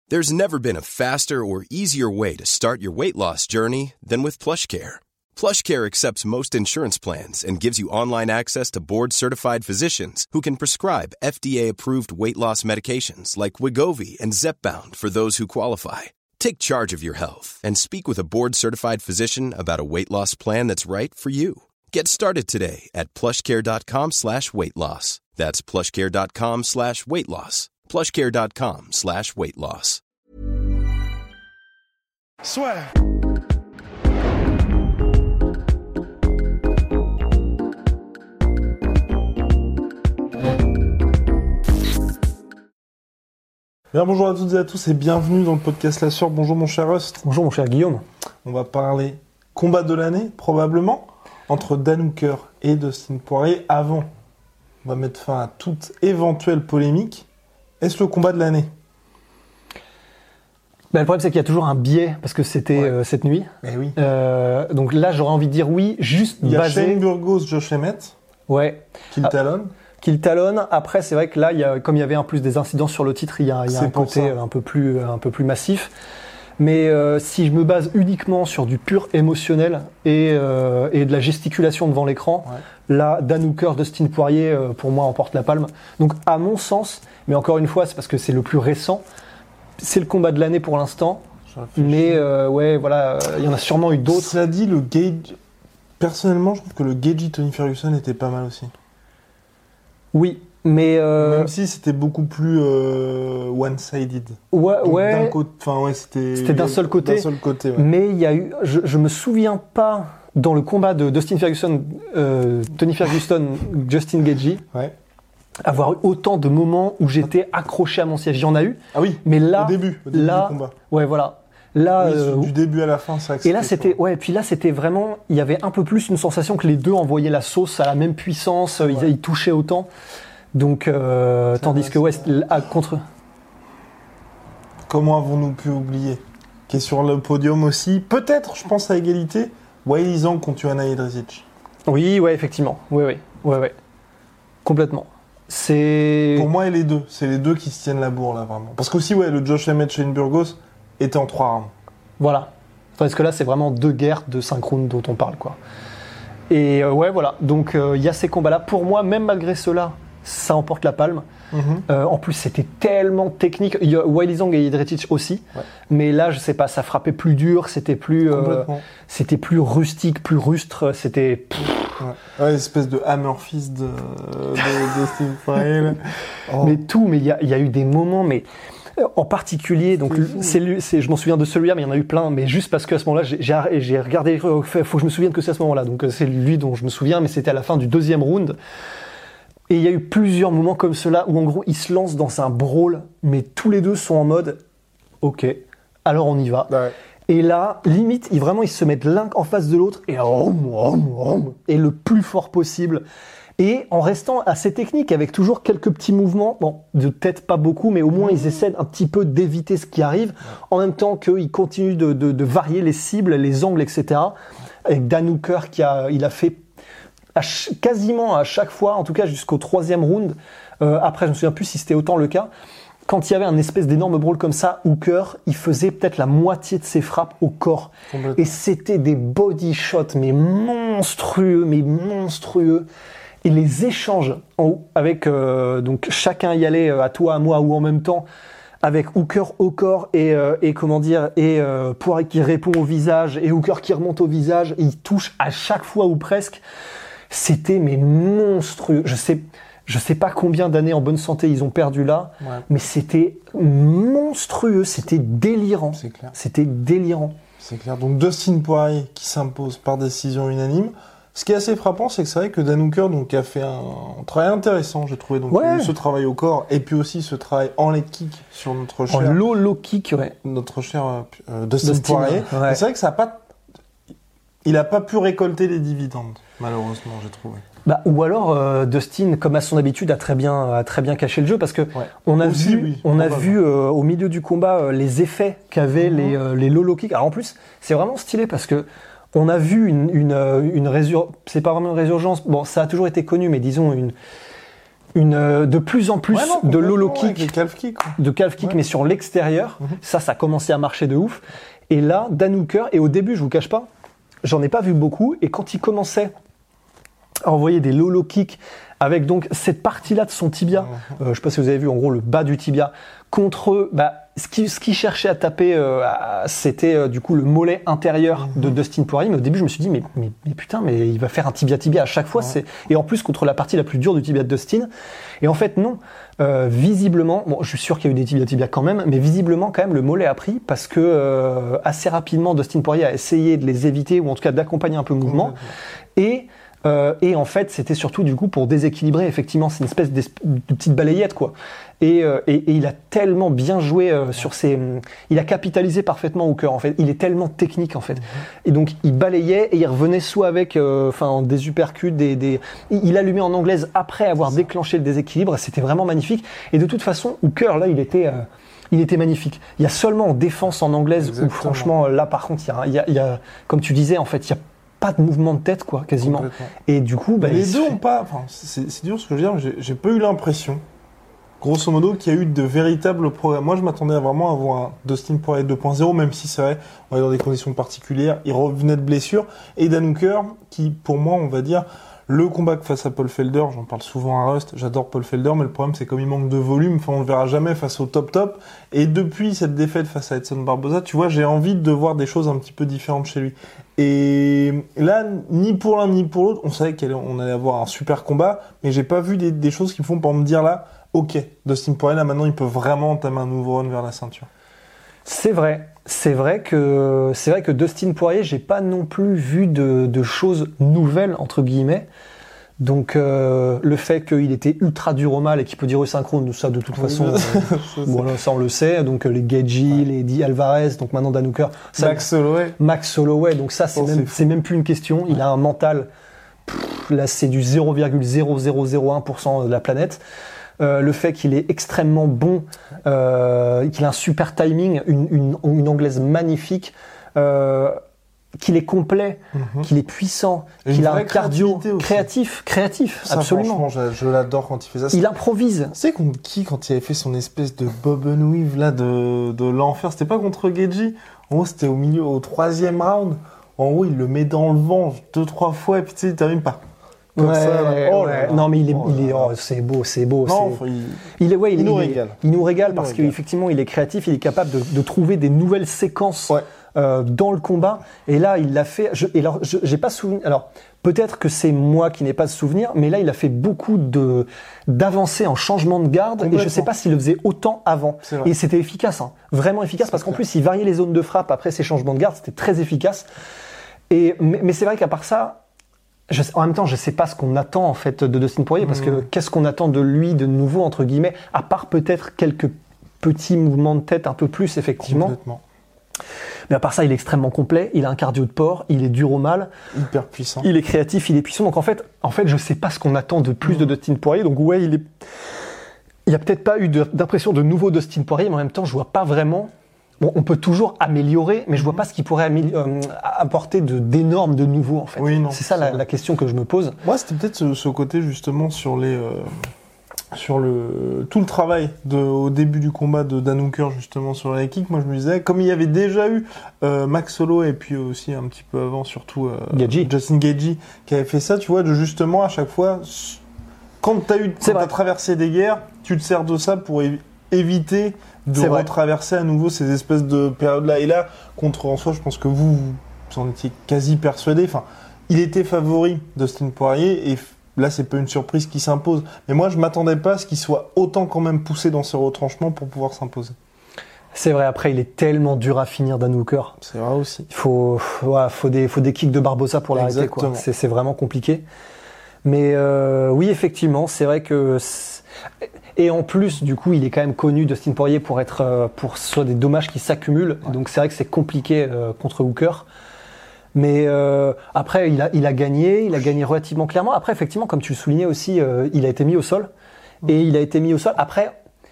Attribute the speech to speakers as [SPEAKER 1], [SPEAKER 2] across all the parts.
[SPEAKER 1] There's never been a faster or easier way to start your weight loss journey than with PlushCare. PlushCare accepts most insurance plans and gives you online access to board-certified physicians who can prescribe FDA-approved weight loss medications like Wegovy and Zepbound for those who qualify. Take charge of your health and speak with a board-certified physician about a weight loss plan that's right for you. Get started today at plushcare.com/weightloss. That's plushcare.com/weightloss. plushcare.com/weightloss.
[SPEAKER 2] Swear. Bien, bonjour à toutes et à tous et bienvenue dans le podcast La Sueur. Bonjour mon cher Rust.
[SPEAKER 3] Bonjour mon cher Guillaume.
[SPEAKER 2] On va parler combat de l'année, probablement, entre Dan Hooker et Dustin Poirier. Avant, on va mettre fin à toute éventuelle polémique. Est-ce le combat de l'année ?
[SPEAKER 3] Le problème, c'est qu'il y a toujours un biais, parce que c'était cette nuit.
[SPEAKER 2] Eh oui.
[SPEAKER 3] Donc là, j'aurais envie de dire oui, juste
[SPEAKER 2] Il y a
[SPEAKER 3] basé...
[SPEAKER 2] Shane Burgos, Josh Emmett, qui le talonne.
[SPEAKER 3] Qui le talonne. Après, c'est vrai que là, comme il y avait en plus des incidents sur le titre, il y a un côté un peu plus massif. Mais si je me base uniquement sur du pur émotionnel et de la gesticulation devant l'écran, là, Dan Hooker, Dustin Poirier, pour moi, emporte la palme. Donc, à mon sens, mais encore une fois, c'est parce que c'est le plus récent, c'est le combat de l'année pour l'instant. Mais voilà, il y en a sûrement eu d'autres.
[SPEAKER 2] Cela dit, le Gage... Personnellement, je trouve que le Gage Tony Ferguson était pas mal aussi.
[SPEAKER 3] Oui, mais...
[SPEAKER 2] Même si c'était beaucoup plus one-sided.
[SPEAKER 3] C'était d'un seul côté. Mais il y a eu... Je me souviens pas, dans le combat de Dustin Ferguson, Tony Ferguson, Justin Gaethje, avoir eu autant de moments où j'étais accroché à mon siège. Il y en a eu.
[SPEAKER 2] Ah oui,
[SPEAKER 3] mais là,
[SPEAKER 2] au début du combat.
[SPEAKER 3] Ouais, voilà. Là,
[SPEAKER 2] du début à la fin, ça.
[SPEAKER 3] Et là, c'était, puis là, c'était vraiment, il y avait un peu plus une sensation que les deux envoyaient la sauce à la même puissance, ils touchaient autant. Donc, tandis que contre.
[SPEAKER 2] Comment avons-nous pu oublier qui est sur le podium aussi, peut-être, je pense à égalité, Weili Zhang contre Joanna Jędrzejczyk.
[SPEAKER 3] Oui, effectivement, oui, complètement.
[SPEAKER 2] Pour moi, c'est les deux qui se tiennent la bourre là vraiment. Parce qu'aussi, le Josh Emmett Shane Burgos était en 3 rounds.
[SPEAKER 3] Voilà. Parce que là, c'est vraiment 2 guerres de 5 rounds dont on parle, quoi. Et voilà. Donc, il y a ces combats-là. Pour moi, même malgré cela, ça emporte la palme. En plus, c'était tellement technique. Weili Zhang et Jędrzejczyk aussi. Ouais. Mais là, je sais pas, ça frappait plus dur. C'était plus rustique, plus rustre. C'était...
[SPEAKER 2] espèce de hammer fist de Steve Poirier.
[SPEAKER 3] Mais il y a eu des moments... En particulier, donc je m'en souviens de celui-là, mais il y en a eu plein, mais juste parce qu'à ce moment-là, j'ai regardé, faut que je me souvienne que c'est à ce moment-là, donc c'est lui dont je me souviens, mais c'était à la fin du 2e round. Et il y a eu plusieurs moments comme cela où en gros, ils se lancent dans un brawl, mais tous les deux sont en mode, ok, alors on y va. Ouais. Et là, limite, ils se mettent l'un en face de l'autre, et le plus fort possible. Et en restant assez technique, avec toujours quelques petits mouvements, de tête pas beaucoup, mais au moins ils essaient un petit peu d'éviter ce qui arrive, en même temps qu'ils continuent de varier les cibles, les angles, etc. Avec Dan Hooker il a fait quasiment à chaque fois, en tout cas jusqu'au 3e round, après je me souviens plus si c'était autant le cas, quand il y avait un espèce d'énorme brawl comme ça, Hooker, il faisait peut-être la moitié de ses frappes au corps. Et c'était des body shots, mais monstrueux. Et les échanges avec donc chacun y allait à toi, à moi ou en même temps, avec Hooker au corps et Poirier qui répond au visage et Hooker qui remonte au visage et il touche à chaque fois ou presque. C'était monstrueux. Je sais pas combien d'années en bonne santé ils ont perdu là, mais c'était monstrueux, c'était délirant.
[SPEAKER 2] C'est clair.
[SPEAKER 3] C'était délirant.
[SPEAKER 2] C'est clair. Donc Dustin Poirier qui s'impose par décision unanime. Ce qui est assez frappant, c'est que c'est vrai que Dan Hooker donc, a fait un travail intéressant, j'ai trouvé. Donc, il y a eu ce travail au corps et puis aussi ce travail en leg kick sur notre cher...
[SPEAKER 3] En low kick,
[SPEAKER 2] notre cher Dustin Poirier. Ouais. C'est vrai que ça a pas... Il n'a pas pu récolter les dividendes, malheureusement, j'ai trouvé.
[SPEAKER 3] Ou alors Dustin, comme à son habitude, a très bien caché le jeu parce que on a vu au milieu du combat les effets qu'avaient les low kicks. Alors en plus, c'est vraiment stylé parce que on a vu c'est pas vraiment une résurgence. Bon, ça a toujours été connu, mais disons de plus en plus de lolo kick,
[SPEAKER 2] de calf kick,
[SPEAKER 3] mais sur l'extérieur. Ça commençait à marcher de ouf. Et là, Dan Hooker, et au début, je vous cache pas, j'en ai pas vu beaucoup. Et quand il commençait à envoyer des lolo kicks avec donc cette partie-là de son tibia, je sais pas si vous avez vu, en gros le bas du tibia, contre ce qu'il cherchait à taper, c'était du coup le mollet intérieur de Dustin Poirier. Mais au début, je me suis dit, mais putain, mais il va faire un tibia à chaque fois. Et en plus, contre la partie la plus dure du tibia de Dustin. Et en fait, non. Visiblement, bon, je suis sûr qu'il y a eu des tibias quand même, mais visiblement, quand même, le mollet a pris parce que assez rapidement, Dustin Poirier a essayé de les éviter, ou en tout cas d'accompagner un peu le mouvement. Et en fait, c'était surtout du coup pour déséquilibrer. Effectivement, c'est une espèce de petite balayette, quoi. Et il a tellement bien joué sur il a capitalisé parfaitement Hooker, en fait. Il est tellement technique, en fait. Et donc, il balayait et il revenait soit avec des uppercuts, il allumait en anglaise après avoir déclenché le déséquilibre. C'était vraiment magnifique. Et de toute façon, Hooker, là, il était magnifique. Il y a seulement en défense en anglaise où, franchement, là, par contre, il y a, comme tu disais, en fait, il y a pas de mouvement de tête, quoi, quasiment. Et du coup,
[SPEAKER 2] les deux ont pas. Enfin, c'est dur ce que je veux dire. J'ai pas eu l'impression, grosso modo, qu'il y a eu de véritables progrès. Moi, je m'attendais vraiment à voir un Dustin Poirier 2.0, même si c'est vrai, on est dans des conditions particulières. Il revenait de blessure. Et Dan Hooker, qui, pour moi, on va dire, le combat face à Paul Felder, j'en parle souvent à Rust, j'adore Paul Felder, mais le problème c'est comme il manque de volume, enfin on le verra jamais face au top. Et depuis cette défaite face à Edson Barboza, tu vois, j'ai envie de voir des choses un petit peu différentes chez lui. Et là, ni pour l'un ni pour l'autre, on savait qu'on allait avoir un super combat, mais j'ai pas vu des choses qui me font pour me dire là, ok, Dustin Poirier là maintenant il peut vraiment entamer un nouveau run vers la ceinture.
[SPEAKER 3] C'est vrai que Dustin Poirier, j'ai pas non plus vu de choses nouvelles entre guillemets. Donc le fait qu'il était ultra dur au mal et qu'il peut dire synchrone, ça de toute façon, voilà, ça on le sait. Donc les Gaethje, les Di Alvarez, donc maintenant Dan Hooker, Max Holloway. Donc ça c'est même plus une question. Il a un mental. Là c'est du 0,0001% de la planète. Le fait qu'il est extrêmement bon, qu'il a un super timing, une anglaise magnifique, qu'il est complet, qu'il est puissant, qu'il a un cardio créatif, ça, absolument.
[SPEAKER 2] Franchement, je l'adore quand il fait ça.
[SPEAKER 3] Il improvise.
[SPEAKER 2] Tu sais contre qui, quand il avait fait son espèce de bob and weave là de l'enfer, c'était pas contre Gaethje. En gros, c'était au 3e round. En gros, il le met dans le vent 2-3 fois et puis tu sais, il termine par.
[SPEAKER 3] Non mais c'est beau.
[SPEAKER 2] Non,
[SPEAKER 3] il nous régale. Il nous régale parce qu'effectivement il est créatif, il est capable de trouver des nouvelles séquences dans le combat. Et là il l'a fait. J'ai pas souvenir. Alors peut-être que c'est moi qui n'ai pas de souvenir, mais là il a fait beaucoup d'avancées en changement de garde et je sais pas s'il le faisait autant avant. Et c'était efficace, hein. Vraiment efficace parce qu'en plus il variait les zones de frappe après ses changements de garde, c'était très efficace. Mais c'est vrai qu'à part ça. En même temps, je sais pas ce qu'on attend en fait de Dustin Poirier parce que qu'est-ce qu'on attend de lui de nouveau entre guillemets, à part peut-être quelques petits mouvements de tête un peu plus effectivement.
[SPEAKER 2] Complètement.
[SPEAKER 3] Mais à part ça, il est extrêmement complet, il a un cardio de porc, il est dur au mal,
[SPEAKER 2] hyper puissant.
[SPEAKER 3] Il est créatif, il est puissant. Donc en fait, je sais pas ce qu'on attend de plus de Dustin Poirier. Donc ouais, il y a peut-être pas eu d'impression de nouveau Dustin Poirier, mais en même temps, je vois pas vraiment. Bon, on peut toujours améliorer, mais je vois pas ce qui pourrait apporter d'énormes, de nouveau en fait.
[SPEAKER 2] Oui, non,
[SPEAKER 3] c'est ça la question que je me pose.
[SPEAKER 2] Moi, c'était peut-être ce côté justement sur tout le travail au début du combat de Dan Hooker justement sur les kicks. Moi, je me disais, comme il y avait déjà eu Max Holloway et puis aussi un petit peu avant, surtout Justin Gaethje qui avait fait ça, tu vois, de justement à chaque fois, quand t'as traversé des guerres, tu te sers de ça pour éviter de retraverser à nouveau ces espèces de périodes-là. Et là, en soi, je pense que vous en étiez quasi persuadé. Enfin, il était favori Dustin Poirier et là, c'est pas une surprise qui s'impose. Mais moi, je m'attendais pas à ce qu'il soit autant quand même poussé dans ses retranchements pour pouvoir s'imposer.
[SPEAKER 3] C'est vrai, après, il est tellement dur à finir, Dan Hooker.
[SPEAKER 2] C'est vrai aussi.
[SPEAKER 3] Il faut des kicks de Barboza pour l'arrêter, quoi. C'est vraiment compliqué. Mais oui, effectivement, c'est vrai que... Et en plus, du coup, il est quand même connu, Dustin Poirier, pour soit des dommages qui s'accumulent. Ouais. Donc c'est vrai que c'est compliqué contre Hooker. Mais après, il a gagné relativement clairement. Après, effectivement, comme tu le soulignais aussi, il a été mis au sol. Et il a été mis au sol. Après,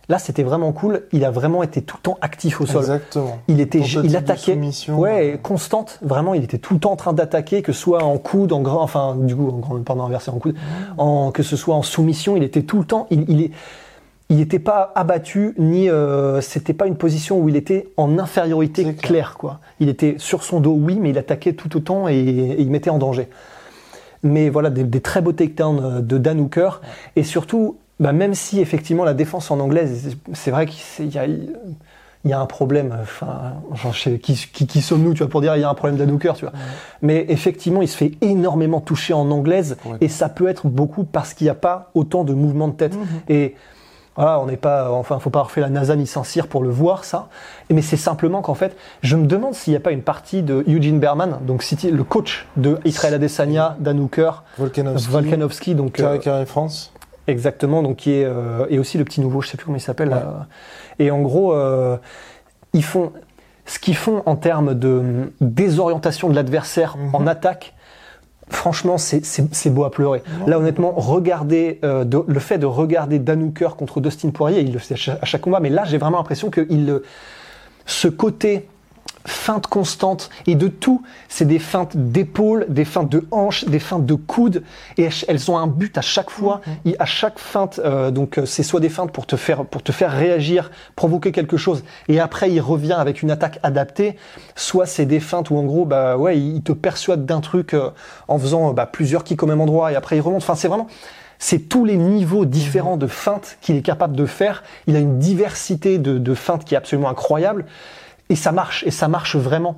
[SPEAKER 3] Là, c'était vraiment cool. Il a vraiment été tout le temps actif au sol.
[SPEAKER 2] Exactement.
[SPEAKER 3] Il attaquait, constante. Vraiment, il était tout le temps en train d'attaquer, que ce soit en coude, en grand, inversé en coude, que ce soit en soumission. Il était tout le temps. Il n'était pas abattu ni. C'était pas une position où il était en infériorité claire, quoi. Il était sur son dos, oui, mais il attaquait tout autant et il mettait en danger. Mais voilà, des très beaux takedowns de Dan Hooker et surtout. Même si effectivement la défense en anglaise, c'est vrai qu'il y a un problème. Enfin, qui sommes-nous, tu vois, pour dire il y a un problème Dan Hooker, tu vois. Mais effectivement, il se fait énormément toucher en anglaise et ça peut être beaucoup parce qu'il n'y a pas autant de mouvements de tête. Et voilà, on n'est pas, enfin, faut pas avoir fait la NASA ni Saint-Cyr pour le voir ça. Mais c'est simplement qu'en fait, je me demande s'il n'y a pas une partie de Eugene Berman, donc le coach de Israël Adesanya, Dan Hooker, Volkanovski, donc
[SPEAKER 2] Carré France.
[SPEAKER 3] Exactement, donc qui est et aussi le petit nouveau, je sais plus comment il s'appelle. Là. Et en gros, ils font ce qu'ils font en termes de désorientation de l'adversaire en attaque. Franchement, c'est beau à pleurer. Là, honnêtement, le fait de regarder Dan Hooker contre Dustin Poirier, il le fait à chaque combat, mais là, j'ai vraiment l'impression que ce côté feinte constante et de tout, c'est des feintes d'épaule, des feintes de hanche, des feintes de coude et elles ont un but à chaque fois. À chaque feinte, donc c'est soit des feintes pour te faire réagir, provoquer quelque chose et après il revient avec une attaque adaptée, soit c'est des feintes où en gros il te persuade d'un truc en faisant plusieurs kicks au même endroit et après il remonte. Enfin c'est tous les niveaux différents de feintes qu'il est capable de faire. Il a une diversité de feintes qui est absolument incroyable. Et ça marche vraiment.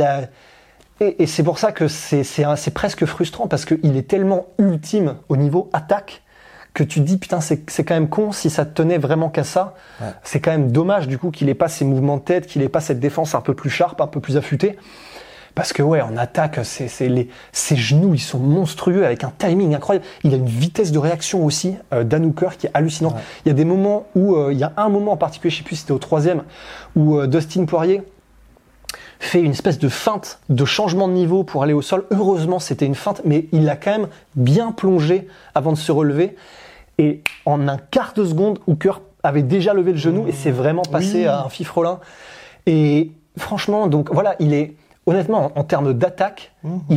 [SPEAKER 3] Et c'est pour ça que c'est presque frustrant parce qu'il est tellement ultime au niveau attaque que tu te dis putain c'est quand même con si ça tenait vraiment qu'à ça. Ouais. C'est quand même dommage du coup qu'il ait pas ces mouvements de tête, qu'il ait pas cette défense un peu plus sharp, un peu plus affûtée. Parce que en attaque, ses genoux, ils sont monstrueux avec un timing incroyable. Il a une vitesse de réaction aussi, Dan Hooker, qui est hallucinante. Ouais. Il y a des moments où, il y a un moment en particulier, je sais plus si c'était au 3e, où Dustin Poirier fait une espèce de feinte de changement de niveau pour aller au sol. Heureusement, c'était une feinte, mais il l'a quand même bien plongé avant de se relever. Et en un quart de seconde, Hooker avait déjà levé le genou et c'est vraiment passé à un fifrelin. Et franchement, donc voilà, honnêtement, en termes d'attaque,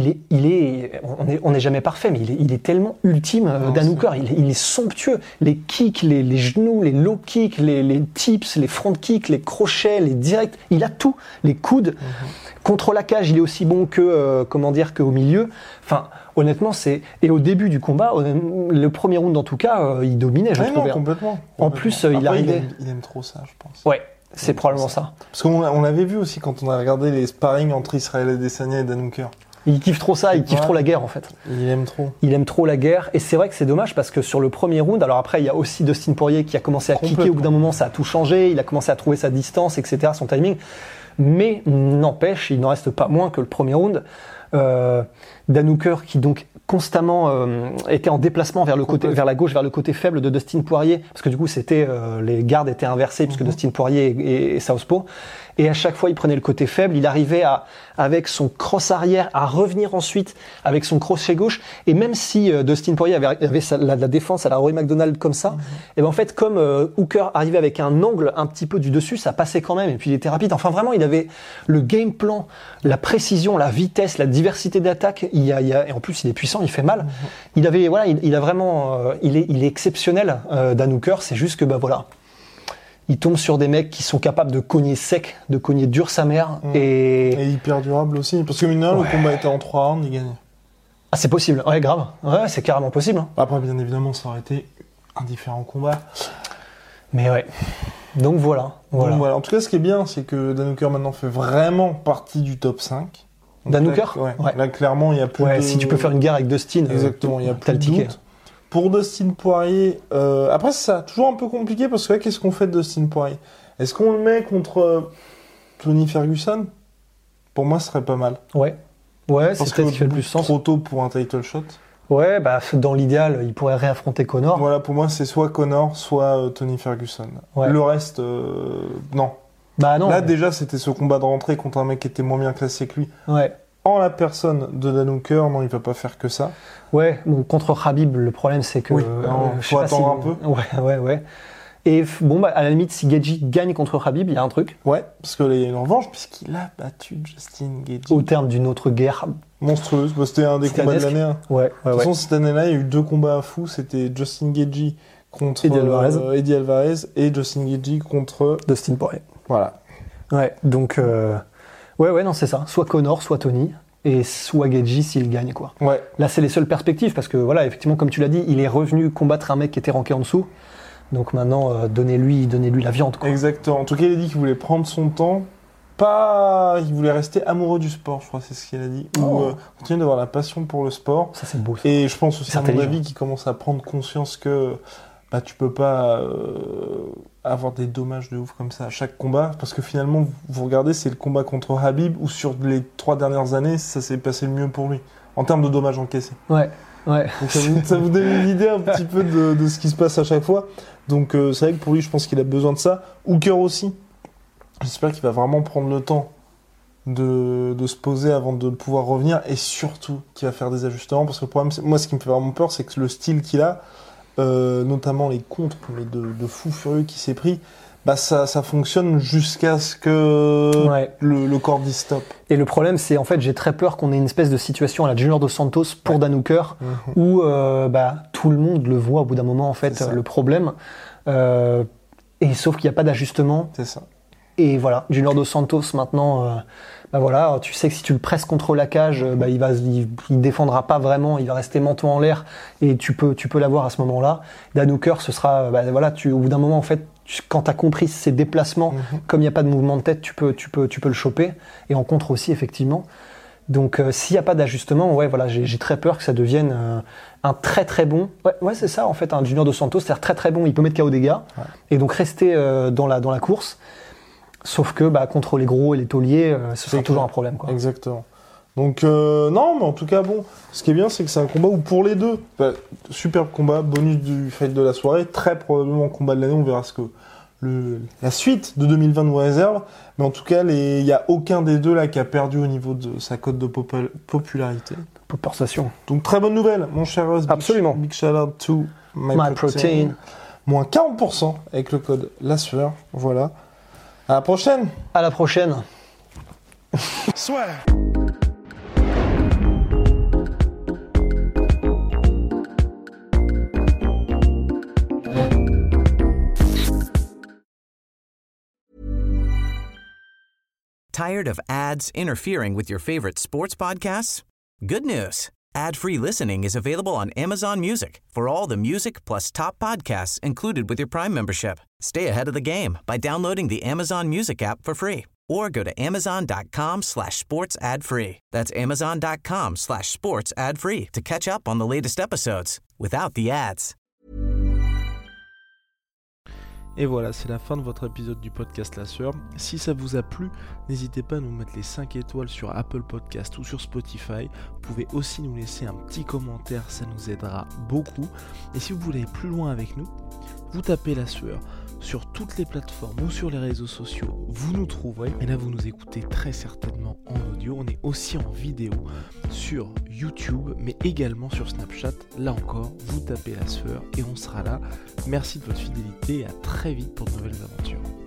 [SPEAKER 3] on n'est jamais parfait, mais il est tellement ultime, Dan Hooker. Il est somptueux. Les kicks, les genoux, les low kicks, les tips, les front kicks, les crochets, les directs. Il a tout. Les coudes. Contre la cage, il est aussi bon qu'au milieu. Enfin, honnêtement, et au début du combat, le premier round en tout cas, il dominait, je trouvais.
[SPEAKER 2] Complètement.
[SPEAKER 3] En plus, il arrivait.
[SPEAKER 2] Il aime trop ça, je pense.
[SPEAKER 3] Ouais. C'est probablement ça.
[SPEAKER 2] Parce qu'on l'avait vu aussi quand on a regardé les sparring entre Israël Adesanya et Dan Hooker.
[SPEAKER 3] Il kiffe trop ça, il kiffe trop la guerre en fait.
[SPEAKER 2] Il aime trop.
[SPEAKER 3] Il aime trop la guerre et c'est vrai que c'est dommage parce que sur le premier round, alors après il y a aussi Dustin Poirier qui a commencé à kicker, au bout d'un moment ça a tout changé, il a commencé à trouver sa distance, etc., son timing. Mais n'empêche, il n'en reste pas moins que le premier round. Dan Hooker qui donc constamment était en déplacement vers la gauche, vers le côté faible de Dustin Poirier, parce que du coup les gardes étaient inversés puisque Dustin Poirier est southpaw. Et à chaque fois, il prenait le côté faible. Il arrivait avec son cross arrière, à revenir ensuite avec son crochet gauche. Et même si Dustin Poirier avait la défense à la Rory McDonald comme ça, et ben en fait, comme Hooker arrivait avec un angle un petit peu du dessus, ça passait quand même. Et puis il était rapide. Enfin vraiment, il avait le game plan, la précision, la vitesse, la diversité d'attaque. Et en plus, il est puissant, il fait mal. Il a vraiment, il est exceptionnel, Dan Hooker. C'est juste que il tombe sur des mecs qui sont capables de cogner sec, de cogner dur sa mère. Et
[SPEAKER 2] hyper durable aussi. Parce que le combat était en 3 rounds, il gagnait.
[SPEAKER 3] Ah, c'est possible. Ouais, grave. Ouais, c'est carrément possible. Hein.
[SPEAKER 2] Après, bien évidemment, ça aurait été un différent combat.
[SPEAKER 3] Mais ouais. Donc voilà.
[SPEAKER 2] En tout cas, ce qui est bien, c'est que Dan Hooker maintenant fait vraiment partie du top 5. Donc
[SPEAKER 3] Dan Hooker ?
[SPEAKER 2] Ouais. Là, clairement, il n'y a plus
[SPEAKER 3] de... si tu peux faire une guerre avec Dustin,
[SPEAKER 2] exactement, il y a plus de
[SPEAKER 3] ticket.
[SPEAKER 2] Doute. Pour Dustin Poirier, après c'est ça, toujours un peu compliqué parce que qu'est-ce qu'on fait de Dustin Poirier ? Est-ce qu'on le met contre Tony Ferguson ? Pour moi, ce serait pas mal.
[SPEAKER 3] Ouais, c'est peut-être ce qui fait le plus sens.
[SPEAKER 2] Trop tôt pour un title shot.
[SPEAKER 3] Ouais, dans l'idéal, il pourrait réaffronter Conor.
[SPEAKER 2] Voilà, pour moi, c'est soit Conor, soit Tony Ferguson. Ouais. Le reste, non.
[SPEAKER 3] Non.
[SPEAKER 2] Là, déjà, c'était ce combat de rentrée contre un mec qui était moins bien classé que lui.
[SPEAKER 3] Ouais.
[SPEAKER 2] En la personne de Dan Hooker, non, il va pas faire que ça.
[SPEAKER 3] Ouais, contre Khabib, le problème c'est que...
[SPEAKER 2] faut attendre un peu.
[SPEAKER 3] Ouais. Et bon, à la limite, si Gaethje gagne contre Khabib, il y a un truc.
[SPEAKER 2] Ouais, parce qu'il y a une revanche, puisqu'il a battu Justin Gaethje.
[SPEAKER 3] Au terme d'une autre guerre
[SPEAKER 2] monstrueuse. C'était un des combats de l'année. Hein.
[SPEAKER 3] Ouais.
[SPEAKER 2] De toute façon, cette année-là, il y a eu 2 combats à fou. C'était Justin Gaethje contre Eddie Alvarez et Justin Gaethje contre
[SPEAKER 3] Dustin Poirier.
[SPEAKER 2] Voilà.
[SPEAKER 3] Ouais, donc ouais, non, c'est ça. Soit Conor, soit Tony, et soit Gaethje s'il gagne, quoi.
[SPEAKER 2] Ouais.
[SPEAKER 3] Là, c'est les seules perspectives parce que voilà, effectivement, comme tu l'as dit, il est revenu combattre un mec qui était ranké en dessous. Donc maintenant, donnez-lui la viande, quoi.
[SPEAKER 2] Exactement. En tout cas, il a dit qu'il voulait prendre son temps. Il voulait rester amoureux du sport, je crois, c'est ce qu'il a dit. Ou continuer d'avoir la passion pour le sport.
[SPEAKER 3] Ça, c'est beau. Ça.
[SPEAKER 2] Et je pense aussi, à mon avis, qu'il commence à prendre conscience que tu peux pas avoir des dommages de ouf comme ça à chaque combat. Parce que finalement, vous regardez, c'est le combat contre Khabib où sur les 3 dernières années, ça s'est passé le mieux pour lui. En termes de dommages encaissés.
[SPEAKER 3] Ouais.
[SPEAKER 2] Donc ça vous donne une idée un petit peu de ce qui se passe à chaque fois. Donc c'est vrai que pour lui, je pense qu'il a besoin de ça. Hooker aussi. J'espère qu'il va vraiment prendre le temps de se poser avant de pouvoir revenir et surtout qu'il va faire des ajustements parce que le problème, moi ce qui me fait vraiment peur, c'est que le style qu'il a, notamment les contres mais de fou furieux qu'il s'est pris, ça fonctionne jusqu'à ce que le corps dise stop.
[SPEAKER 3] Et le problème, c'est en fait, j'ai très peur qu'on ait une espèce de situation à la Junior Dos Santos pour Dan Hooker où tout le monde le voit au bout d'un moment, en fait, le problème. Et sauf qu'il n'y a pas d'ajustement.
[SPEAKER 2] C'est ça.
[SPEAKER 3] Et voilà, Junior Dos Santos maintenant, tu sais que si tu le presses contre la cage, il défendra pas vraiment, il va rester menton en l'air et tu peux l'avoir à ce moment-là. Dan Hooker, ce sera, au bout d'un moment en fait, quand tu as compris ses déplacements, comme il n'y a pas de mouvement de tête, tu peux le choper et en contre aussi effectivement. Donc s'il n'y a pas d'ajustement, j'ai très peur que ça devienne un très très bon. Ouais, c'est ça en fait, un Junior Dos Santos, c'est-à-dire très très bon, il peut mettre KO des gars et donc rester dans la course. Sauf que contre les gros et les tauliers, ce sera toujours un problème, quoi.
[SPEAKER 2] Exactement. Donc non, mais en tout cas bon, ce qui est bien, c'est que c'est un combat où pour les deux, superbe combat, bonus du fight de la soirée, très probablement combat de l'année. On verra ce que la suite de 2020 nous réserve, mais en tout cas, il y a aucun des deux là qui a perdu au niveau de sa cote de popularité.
[SPEAKER 3] Population.
[SPEAKER 2] Donc très bonne nouvelle, mon cher Russ.
[SPEAKER 3] Absolument.
[SPEAKER 2] Big shout out to MyProtein. Moins 40% avec le code LASUEUR. Voilà. À la prochaine.
[SPEAKER 3] À la prochaine.
[SPEAKER 2] Swear.
[SPEAKER 4] Tired of ads interfering with your favorite sports podcasts? Good news. Ad-free listening is available on Amazon Music for all the music plus top podcasts included with your Prime membership. Stay ahead of the game by downloading the Amazon Music app for free or go to amazon.com/sports ad free. That's amazon.com/sports ad free to catch up on the latest episodes without the ads.
[SPEAKER 5] Et voilà, c'est la fin de votre épisode du podcast La Sueur. Si ça vous a plu, n'hésitez pas à nous mettre les 5 étoiles sur Apple Podcast ou sur Spotify. Vous pouvez aussi nous laisser un petit commentaire, ça nous aidera beaucoup. Et si vous voulez aller plus loin avec nous, vous tapez La Sueur sur toutes les plateformes ou sur les réseaux sociaux, vous nous trouverez. Et là, vous nous écoutez très certainement en audio. On est aussi en vidéo sur YouTube, mais également sur Snapchat. Là encore, vous tapez La Sueur et on sera là. Merci de votre fidélité et à très vite pour de nouvelles aventures.